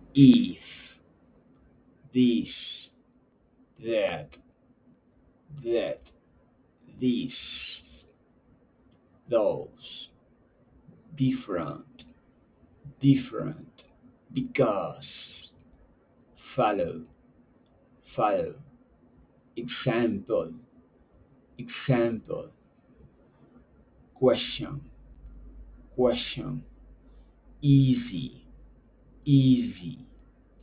if, this, that, that, this, those, different, different, because, follow, follow, example, example, question, question, easy, easy,